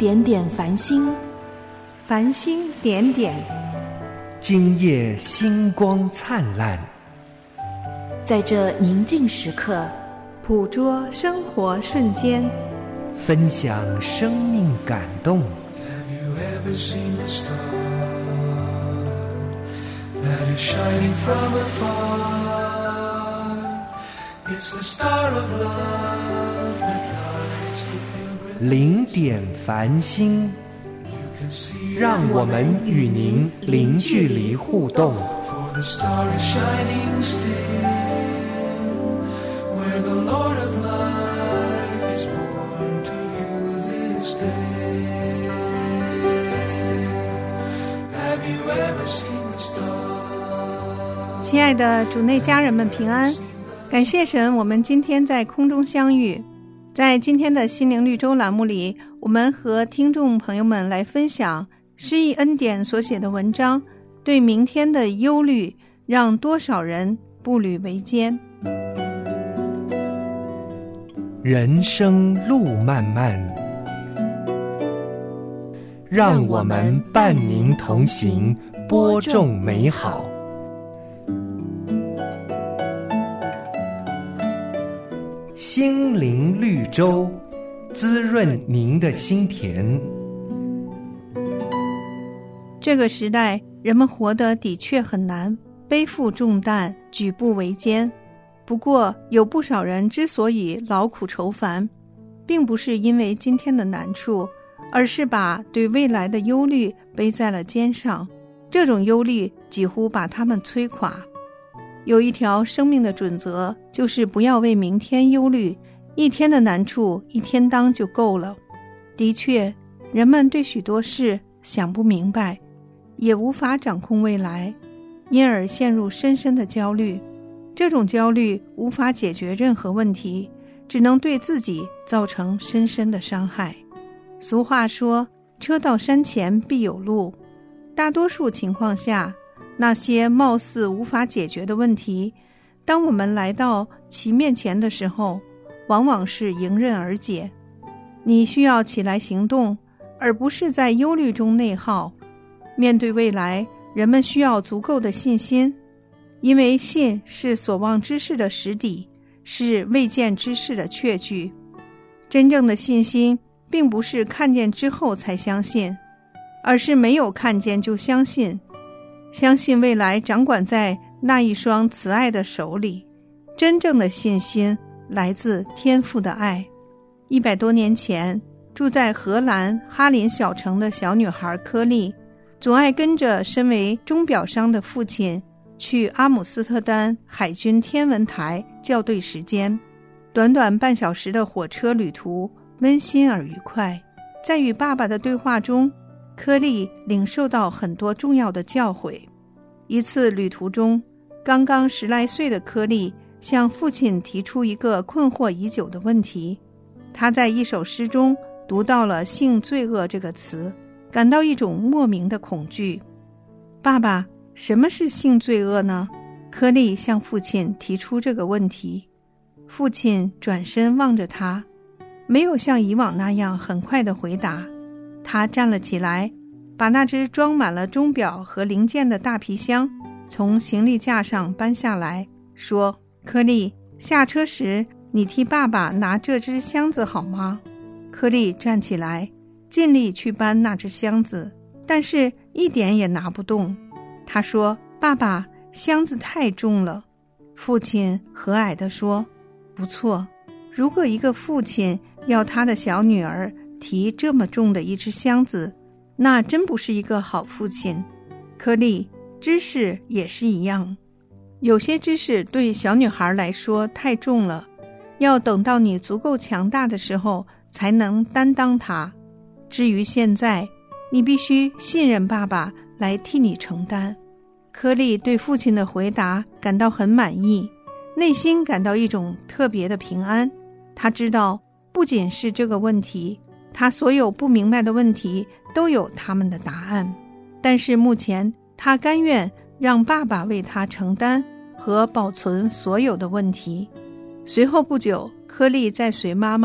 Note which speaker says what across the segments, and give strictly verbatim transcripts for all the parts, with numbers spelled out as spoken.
Speaker 1: 点点繁星，
Speaker 2: 繁星点点，
Speaker 3: 今夜星光灿烂。
Speaker 1: 在这宁静时刻，
Speaker 2: 捕捉生活瞬间，
Speaker 3: 分享生命感动。
Speaker 4: Have you ever seen a star that is shining from afar? It's the star of love that lights the pilgrim.
Speaker 3: 零点繁星，让我们与您零距离互动。
Speaker 4: For the star is shining still, where the Lord of life is born to you this day. Have you ever seen the star?
Speaker 2: 亲爱的主内家人们平安，感谢神，我们今天在空中相遇。在今天的心灵绿洲栏目里，我们和听众朋友们来分享诗意恩典所写的文章，对明天的忧虑让多少人步履维艰。
Speaker 3: 人生路漫漫，让我们伴您同行，播种美好。心灵绿洲，滋润您的心田。
Speaker 2: 这个时代，人们活得的确很难，背负重担，举步维艰。不过，有不少人之所以劳苦愁烦，并不是因为今天的难处，而是把对未来的忧虑背在了肩上。这种忧虑几乎把他们摧垮。有一条生命的准则，就是不要为明天忧虑，一天的难处一天当就够了。的确，人们对许多事想不明白，也无法掌控未来，因而陷入深深的焦虑。这种焦虑无法解决任何问题，只能对自己造成深深的伤害。俗话说，车到山前必有路。大多数情况下，那些貌似无法解决的问题，当我们来到其面前的时候，往往是迎刃而解。你需要起来行动，而不是在忧虑中内耗。面对未来，人们需要足够的信心，因为信是所望之事的实底，是未见之事的确据。真正的信心并不是看见之后才相信，而是没有看见就相信，相信未来掌管在那一双慈爱的手里。真正的信心来自天父的爱。一百多年前，住在荷兰哈林小城的小女孩柯莉，总爱跟着身为钟表商的父亲去阿姆斯特丹海军天文台校对时间。短短半小时的火车旅途，温馨而愉快。在与爸爸的对话中，柯莉领受到很多重要的教诲。一次旅途中，刚刚十来岁的柯莉向父亲提出一个困惑已久的问题。他在一首诗中读到了性罪恶这个词，感到一种莫名的恐惧。爸爸，什么是性罪恶呢？柯莉向父亲提出这个问题。父亲转身望着他，没有像以往那样很快地回答。他站了起来，把那只装满了钟表和零件的大皮箱从行李架上搬下来，说：柯莉，下车时你替爸爸拿这只箱子好吗？柯莉站起来，尽力去搬那只箱子，但是一点也拿不动。他说：爸爸，箱子太重了。父亲和蔼地说：不错，如果一个父亲要他的小女儿提这么重的一只箱子，那真不是一个好父亲。柯莉，知识也是一样，有些知识对小女孩来说太重了，要等到你足够强大的时候才能担当它。至于现在，你必须信任爸爸来替你承担。柯莉对父亲的回答感到很满意，内心感到一种特别的平安。他知道，不仅是这个问题，他所有不明白的问题都有他们的答案。但是目前，他甘愿让爸爸为他承担和保存所有的问题。随后不久，柯莉在随妈妈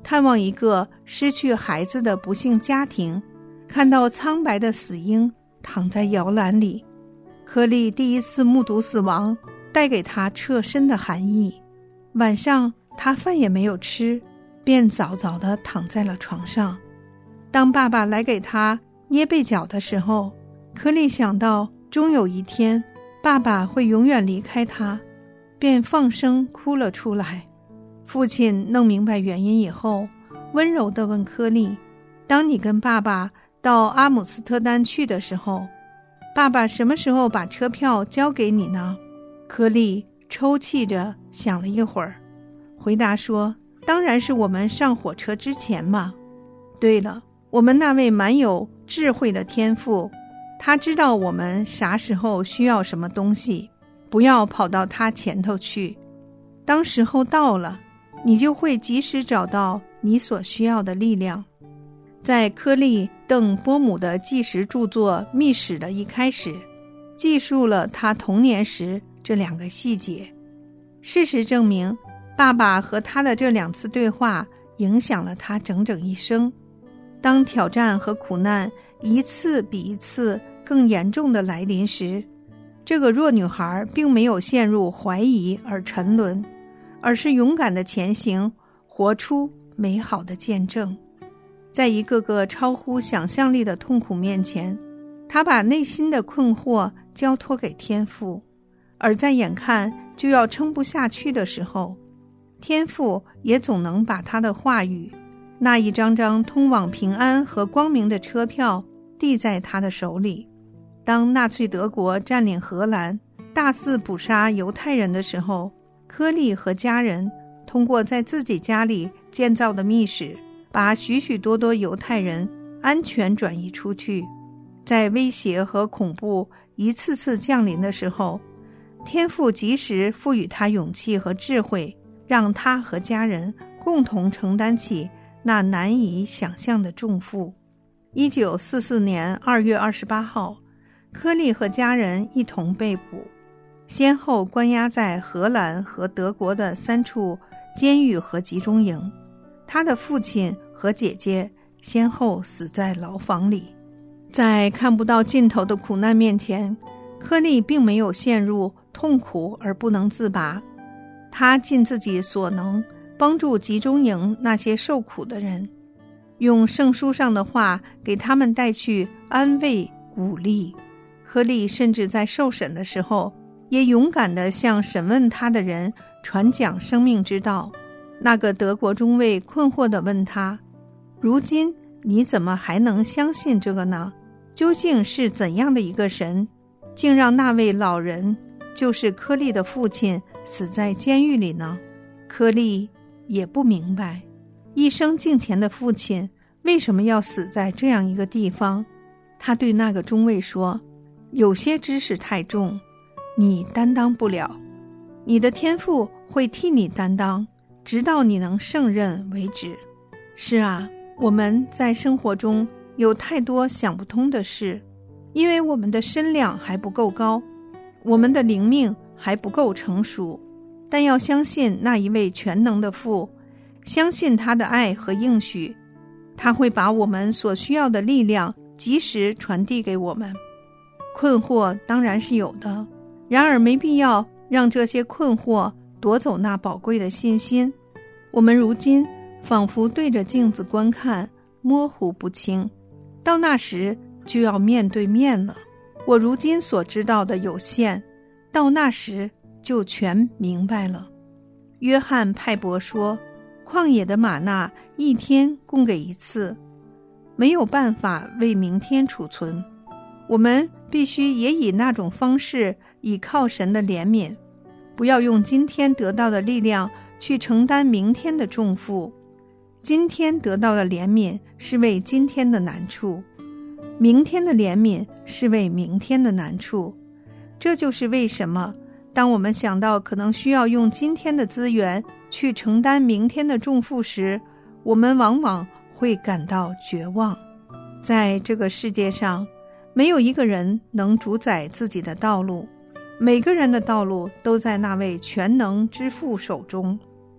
Speaker 2: 探望一个失去孩子的不幸家庭，看到苍白的死婴躺在摇篮里。柯利第一次目睹死亡带给他彻深的寒意。晚上他饭也没有吃，便早早地躺在了床上。当爸爸来给他捏背脚的时候，柯利想到终有一天爸爸会永远离开他，便放声哭了出来。父亲弄明白原因以后，温柔地问柯利，当你跟爸爸到阿姆斯特丹去的时候，爸爸什么时候把车票交给你呢？柯利抽泣着想了一会儿，回答说，当然是我们上火车之前嘛。对了，我们那位蛮有智慧的天父，他知道我们啥时候需要什么东西，不要跑到他前头去。当时候到了，你就会及时找到你所需要的力量。在柯利·邓波姆的纪实著作《秘史》的一开始，记述了他童年时这两个细节。事实证明，爸爸和他的这两次对话影响了他整整一生。当挑战和苦难一次比一次更严重的来临时，这个弱女孩并没有陷入怀疑而沉沦，而是勇敢地前行，活出美好的见证。在一个个超乎想象力的痛苦面前，他把内心的困惑交托给天父，而在眼看就要撑不下去的时候，天父也总能把他的话语，那一张张通往平安和光明的车票递在他的手里。当纳粹德国占领荷兰，大肆捕杀犹太人的时候，柯利和家人通过在自己家里建造的密室，把许许多多犹太人安全转移出去。在威胁和恐怖一次次降临的时候，天父及时赋予他勇气和智慧，让他和家人共同承担起那难以想象的重负。一九四四年二月二十八号，柯利和家人一同被捕，先后关押在荷兰和德国的三处监狱和集中营。他的父亲和姐姐先后死在牢房里。在看不到尽头的苦难面前，柯利并没有陷入痛苦而不能自拔。他尽自己所能帮助集中营那些受苦的人，用圣书上的话给他们带去安慰鼓励。柯利甚至在受审的时候也勇敢地向审问他的人传讲生命之道。那个德国中尉困惑地问他，如今你怎么还能相信这个呢？究竟是怎样的一个神，竟让那位老人，就是柯利的父亲，死在监狱里呢？柯利也不明白，一生敬虔的父亲为什么要死在这样一个地方。他对那个中尉说，有些知识太重，你担当不了，你的天父会替你担当，直到你能胜任为止。是啊，我们在生活中有太多想不通的事，因为我们的身量还不够高，我们的灵命还不够成熟。但要相信那一位全能的父，相信他的爱和应许，他会把我们所需要的力量及时传递给我们。困惑当然是有的，然而没必要让这些困惑夺走那宝贵的信心。我们如今仿佛对着镜子观看，模糊不清，到那时就要面对面了。我如今所知道的有限，到那时就全明白了。约翰派伯说，旷野的玛纳一天供给一次，没有办法为明天储存。我们必须也以那种方式倚靠神的怜悯，不要用今天得到的力量去承担明天的重负。今天得到的怜悯是为今天的难处，明天的怜悯是为明天的难处。这就是为什么当我们想到可能需要用今天的资源去承担明天的重负时，我们往往会感到绝望。在这个世界上，没有一个人能主宰自己的道路，每个人的道路都在那位全能之父手中。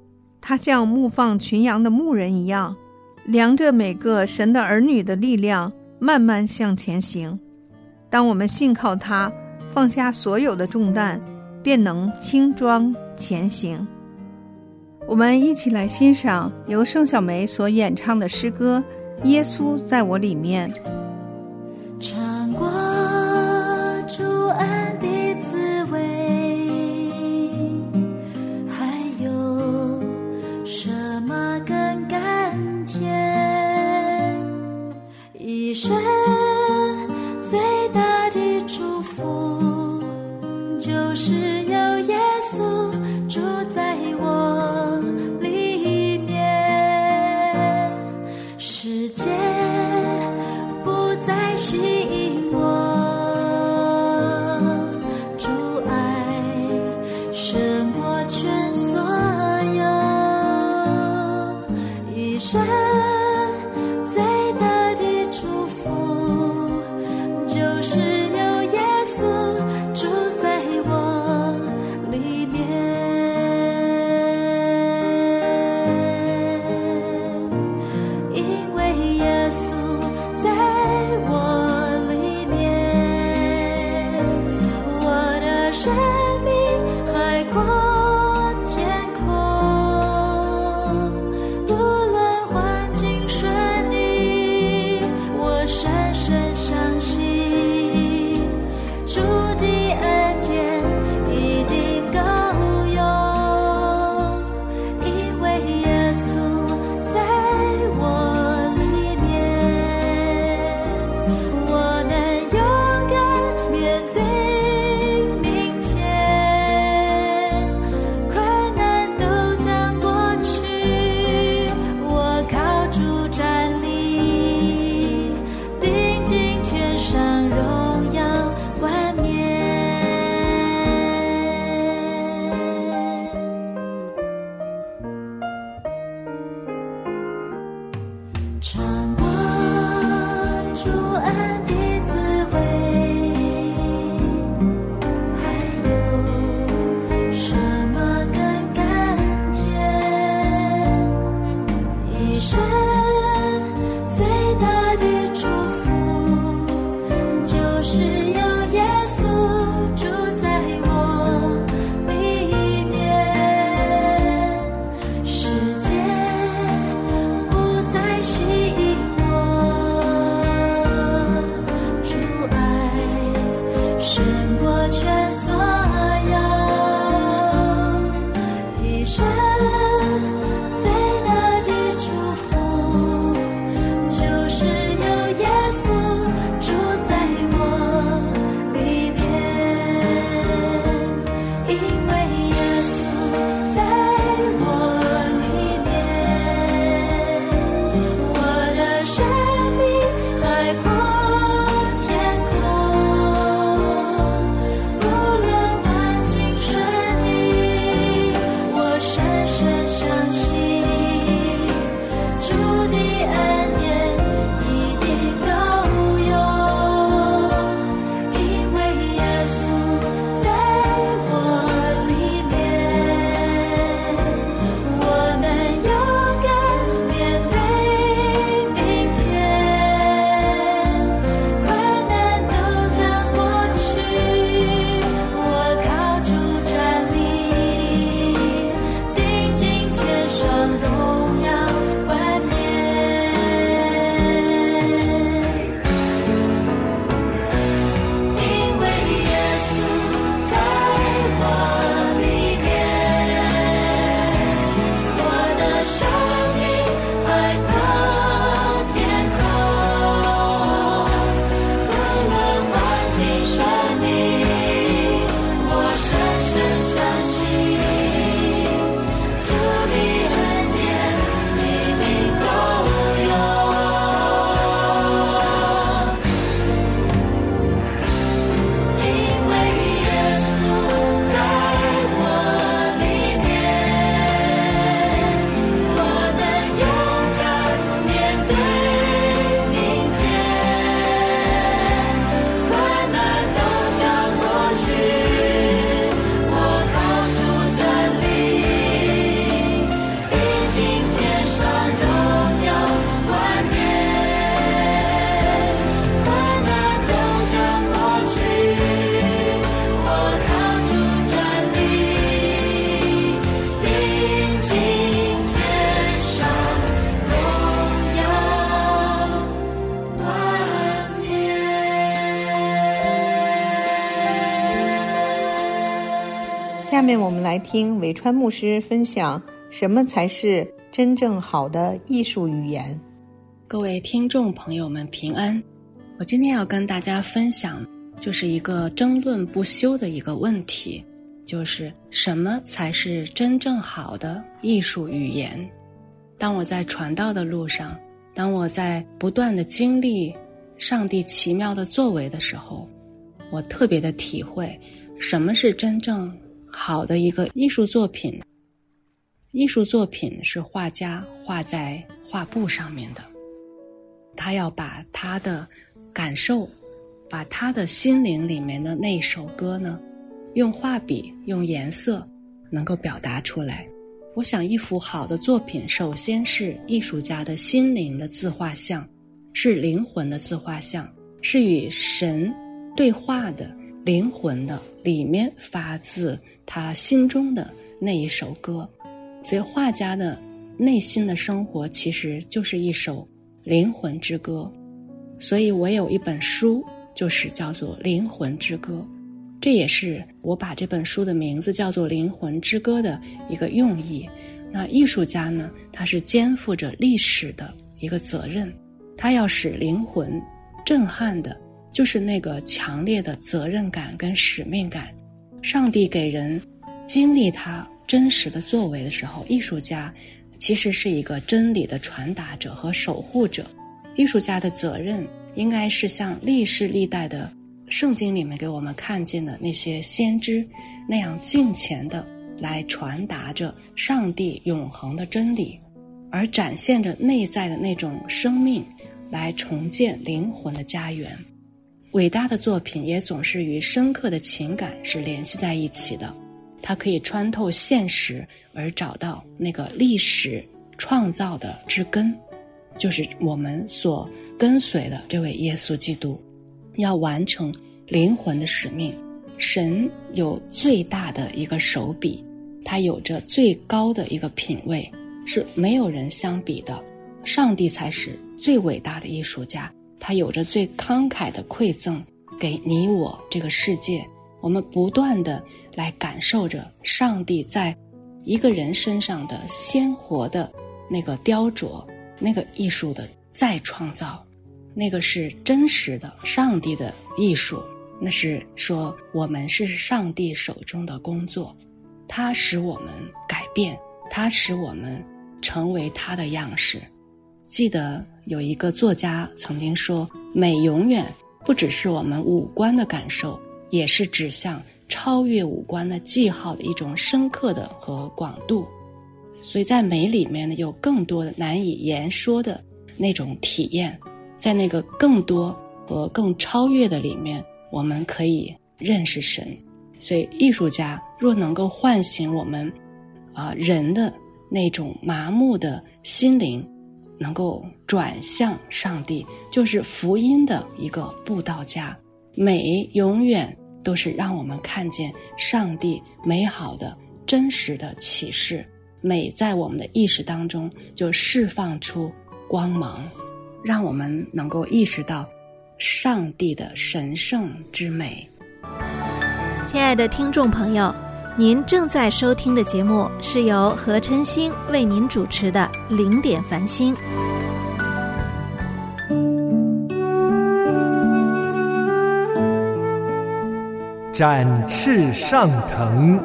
Speaker 2: 他像牧放群羊的牧人一样，量着每个神的儿女的力量，慢慢向前行。当我们信靠他，放下所有的重担，便能轻装前行。我们一起来欣赏由盛小梅所演唱的诗歌《耶稣在我里面》。
Speaker 5: 尝过主恩的滋味，还有什么更甘甜？一生最大的祝福，就是有耶稣住在我里面，世界不再吸引我，主爱胜过全所有，一生最大的祝福，就是有耶稣住在我里面，因为耶稣在我里面，我的生命海阔天空，不论环境顺利，我深深相信主的恩典一定够用，因为耶稣在我里面，我能勇敢面对明天，困难都将过去，我靠主站立，定睛天上荣耀冠冕。尝过主恩的滋味，还有什么更甘甜？一生最大的祝福，就是有耶稣住在我里面，世界不再吸引
Speaker 2: 面我们来听韦川牧师分享什么才是真正好的艺术语言。
Speaker 6: 各位听众朋友们平安，我今天要跟大家分享就是一个争论不休的一个问题，就是什么才是真正好的艺术语言。当我在传道的路上，当我在不断的经历上帝奇妙的作为的时候，我特别的体会什么是真正好的一个艺术作品。艺术作品是画家画在画布上面的，他要把他的感受，把他的心灵里面的那首歌呢，用画笔用颜色能够表达出来。我想一幅好的作品首先是艺术家的心灵的自画像，是灵魂的自画像，是与神对话的灵魂的里面发自他心中的那一首歌。所以画家的内心的生活其实就是一首灵魂之歌。所以我有一本书就是叫做灵魂之歌，这也是我把这本书的名字叫做灵魂之歌的一个用意。那艺术家呢，他是肩负着历史的一个责任，他要使灵魂震撼的就是那个强烈的责任感跟使命感。上帝给人经历他真实的作为的时候，艺术家其实是一个真理的传达者和守护者。艺术家的责任应该是像历世历代的圣经里面给我们看见的那些先知那样敬虔的来传达着上帝永恒的真理，而展现着内在的那种生命，来重建灵魂的家园。伟大的作品也总是与深刻的情感是联系在一起的，它可以穿透现实而找到那个历史创造的之根，就是我们所跟随的这位耶稣基督。要完成灵魂的使命，神有最大的一个手笔，他有着最高的一个品位，是没有人相比的。上帝才是最伟大的艺术家，他有着最慷慨的馈赠给你我这个世界。我们不断的来感受着上帝在一个人身上的鲜活的那个雕琢，那个艺术的再创造，那个是真实的上帝的艺术。那是说我们是上帝手中的工作，他使我们改变，他使我们成为他的样式。记得有一个作家曾经说，美永远不只是我们五官的感受，也是指向超越五官的记号的一种深刻的和广度。所以在美里面呢，有更多的难以言说的那种体验，在那个更多和更超越的里面，我们可以认识神。所以艺术家若能够唤醒我们啊、呃、人的那种麻木的心灵，能够转向上帝，就是福音的一个布道家。美永远都是让我们看见上帝美好的真实的启示，美在我们的意识当中就释放出光芒，让我们能够意识到上帝的神圣之美。
Speaker 7: 亲爱的听众朋友，您正在收听的节目是由何琛星为您主持的零点繁星。
Speaker 3: 展翅上腾。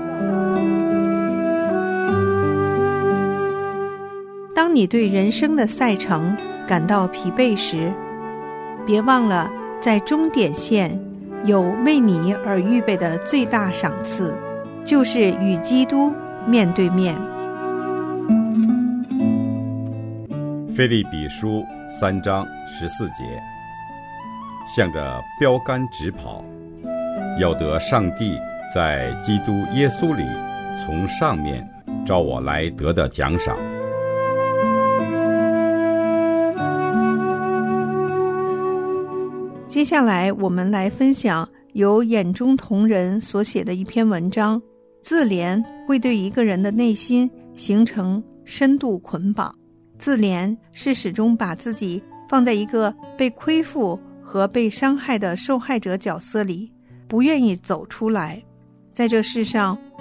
Speaker 2: 当你对人生的赛程感到疲惫时，别忘了在终点线有为你而预备的最大赏赐，就是与基督面对面。
Speaker 8: 腓立比书三章十四节，向着标杆直跑，要得上帝在基督耶稣里从上面召我来得的奖赏。
Speaker 2: 接下来我们来分享由眼中同人所写的一篇文章。自怜会对一个人的内心形成深度捆绑，自怜是始终把自己放在一个被亏负和被伤害的受害者角色里，不愿意走出来。在这世上，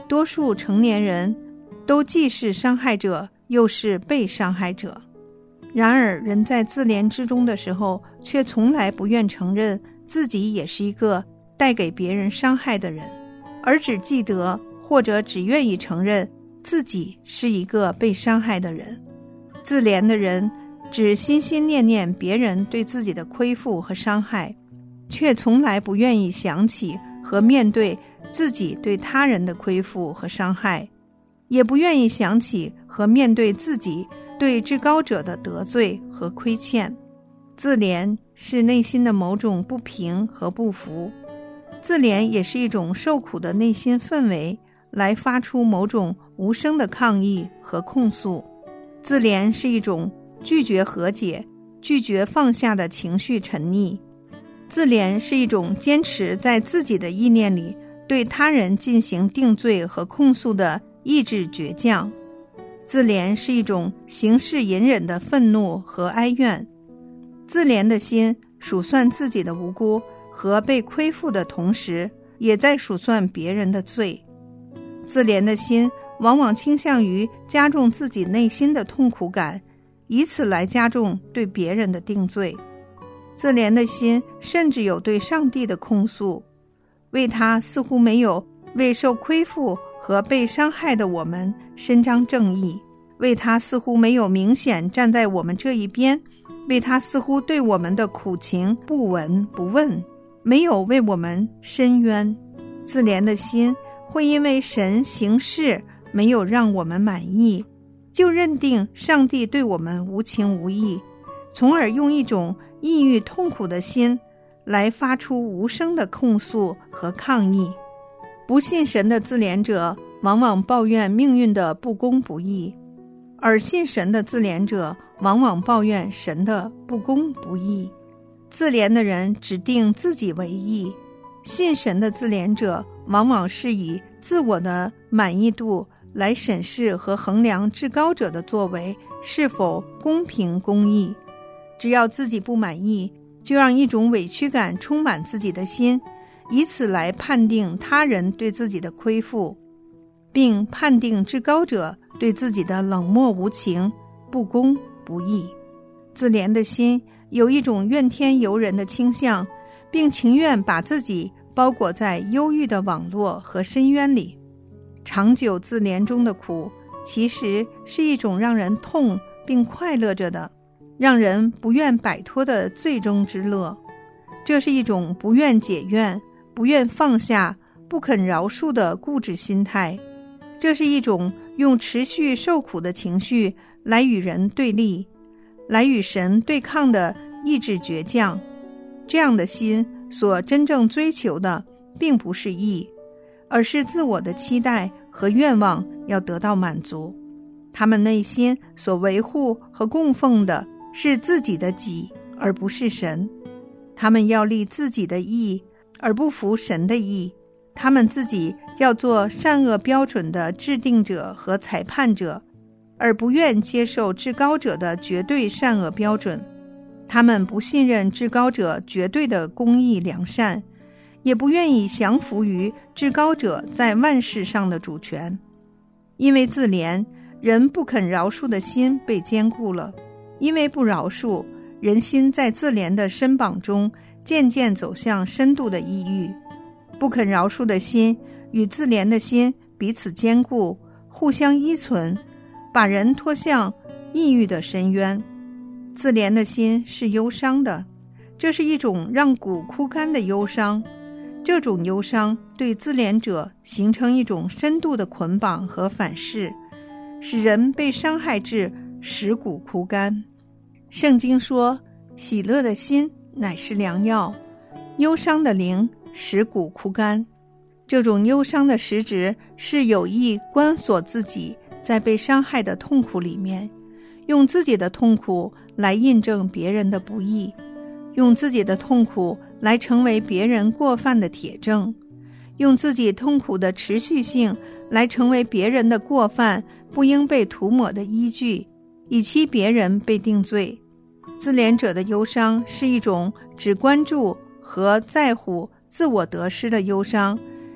Speaker 2: 多数成年人都既是伤害者，又是被伤害者。然而人在自怜之中的时候，却从来不愿承认自己也是一个带给别人伤害的人，而只记得或者只愿意承认自己是一个被伤害的人。自怜的人只心心念念别人对自己的亏负和伤害，却从来不愿意想起和面对自己对他人的亏负和伤害，也不愿意想起和面对自己对至高者的得罪和亏欠。自怜是内心的某种不平和不服，自怜也是一种受苦的内心氛围，来发出某种无声的抗议和控诉。自怜是一种拒绝和解、拒绝放下的情绪沉溺。自怜是一种坚持在自己的意念里对他人进行定罪和控诉的意志倔强。自怜是一种行事隐忍的愤怒和哀怨。自怜的心数算自己的无辜和被亏负的同时，也在数算别人的罪。自怜的心往往倾向于加重自己内心的痛苦感，以此来加重对别人的定罪。自怜的心甚至有对上帝的控诉，为他似乎没有为受亏负和被伤害的我们伸张正义，为他似乎没有明显站在我们这一边，为他似乎对我们的苦情不闻不问，没有为我们伸冤。自怜的心会因为神行事没有让我们满意，就认定上帝对我们无情无义，从而用一种抑郁痛苦的心来发出无声的控诉和抗议。不信神的自怜者往往抱怨命运的不公不义，而信神的自怜者往往抱怨神的不公不义。自怜的人只定自己为义，信神的自怜者往往是以自我的满意度来审视和衡量至高者的作为是否公平公义。只要自己不满意，就让一种委屈感充满自己的心，以此来判定他人对自己的亏负，并判定至高者对自己的冷漠无情、不公不义。自怜的心有一种怨天尤人的倾向，并情愿把自己包裹在忧郁的网络和深渊里。长久自怜中的苦，其实是一种让人痛并快乐着的，让人不愿摆脱的最终之乐。这是一种不愿解怨、不愿放下、不肯饶恕的固执心态。这是一种用持续受苦的情绪来与人对立，来与神对抗的意志倔强。这样的心所真正追求的并不是义，而是自我的期待和愿望要得到满足。他们内心所维护和供奉的是自己的己，而不是神。他们要立自己的义，而不服神的义。他们自己要做善恶标准的制定者和裁判者，而不愿接受至高者的绝对善恶标准。他们不信任至高者绝对的公义良善，也不愿意降服于至高者在万事上的主权。因为自怜，人不肯饶恕的心被坚固了；因为不饶恕，人心在自怜的身绑中渐渐走向深度的抑郁。不肯饶恕的心与自怜的心彼此坚固，互相依存，把人拖向抑郁的深渊。自怜的心是忧伤的，这是一种让骨枯干的忧伤。这种忧伤对自怜者形成一种深度的捆绑和反噬，使人被伤害至蚀骨枯干。圣经说，喜乐的心乃是良药，忧伤的灵蚀骨枯干。这种忧伤的实质是有意关锁自己在被伤害的痛苦里面，用自己的痛苦来印证别人的不义，用自己的痛苦来成为别人过犯的铁证，用自己痛苦的持续性来成为别人的过犯不应被涂抹的依据，以期别人被定罪。自怜者的忧伤是一种只关注和在乎自我得失的忧伤，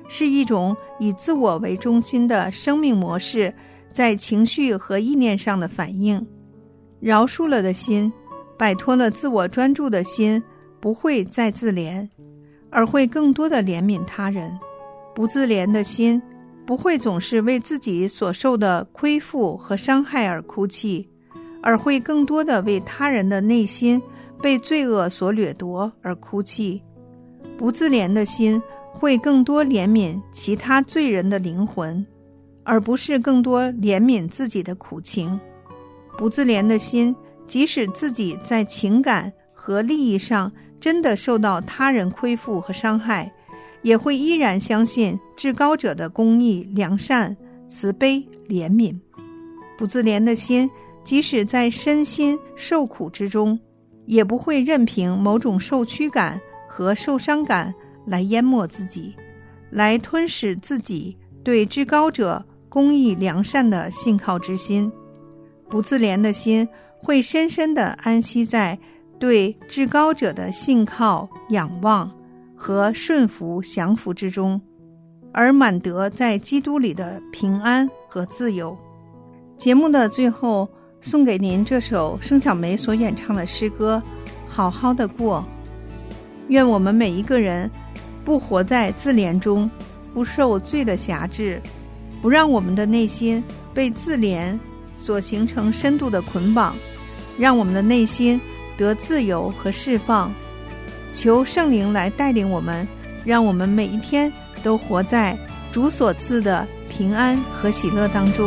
Speaker 2: 是一种以自我为中心的生命模式在情绪和意念上的反应。饶恕了的心，摆脱了自我专注的心，不会再自怜，而会更多的怜悯他人。不自怜的心，不会总是为自己所受的亏负和伤害而哭泣，而会更多的为他人的内心被罪恶所掠夺而哭泣。不自怜的心会更多怜悯其他罪人的灵魂，而不是更多怜悯自己的苦情。不自怜的心，即使自己在情感和利益上真的受到他人亏负和伤害，也会依然相信至高者的公义、良善、慈悲、怜悯。不自怜的心，即使在身心受苦之中，也不会任凭某种受屈感和受伤感来淹没自己，来吞噬自己对至高者公义良善的信靠之心。不自怜的心会深深地安息在对至高者的信靠、仰望和顺服降服之中，而满得在基督里的平安和自由。节目的最后，送给您这首盛小梅所演唱的诗歌《好好的过》。愿我们每一个人不活在自怜中，不受罪的辖制，不让我们的内心被自怜所形成深度的捆绑，让我们的内心得自由和释放。求圣灵来带领我们，让我们每一天都活在主所赐的平安和喜乐当中。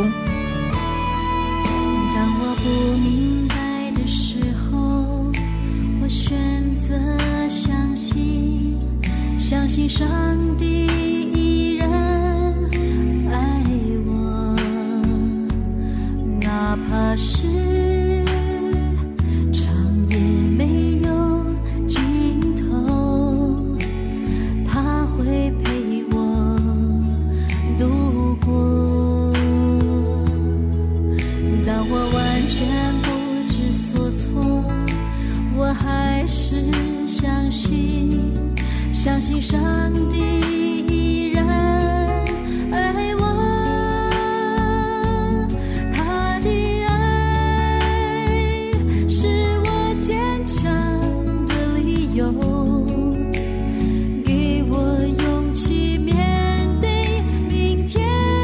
Speaker 5: 当我不明白的时候，我选择相信，相信上帝依然爱我，哪怕是长夜没有尽头，他会陪我度过。当我完全不知所措，我还是相信，相信上帝依然爱我，他的爱是我坚强的理由，给我勇气面对明天。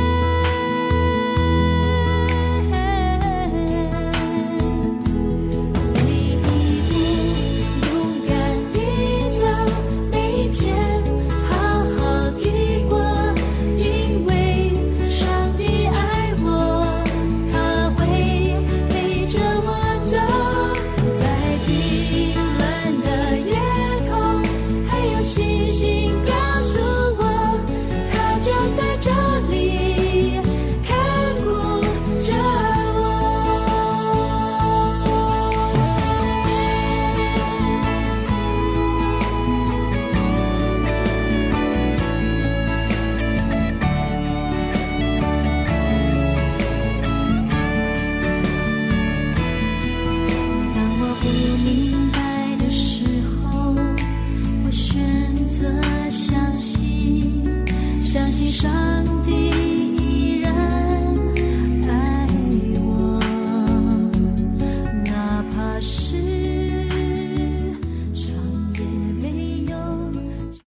Speaker 5: 每一步勇敢地走，每天好好地过，因为上帝爱我，他会陪着我走，在冰冷的夜空，还有星星告诉我，他就在这里看顾着我。当我不明白的时候，我选择相信，相信上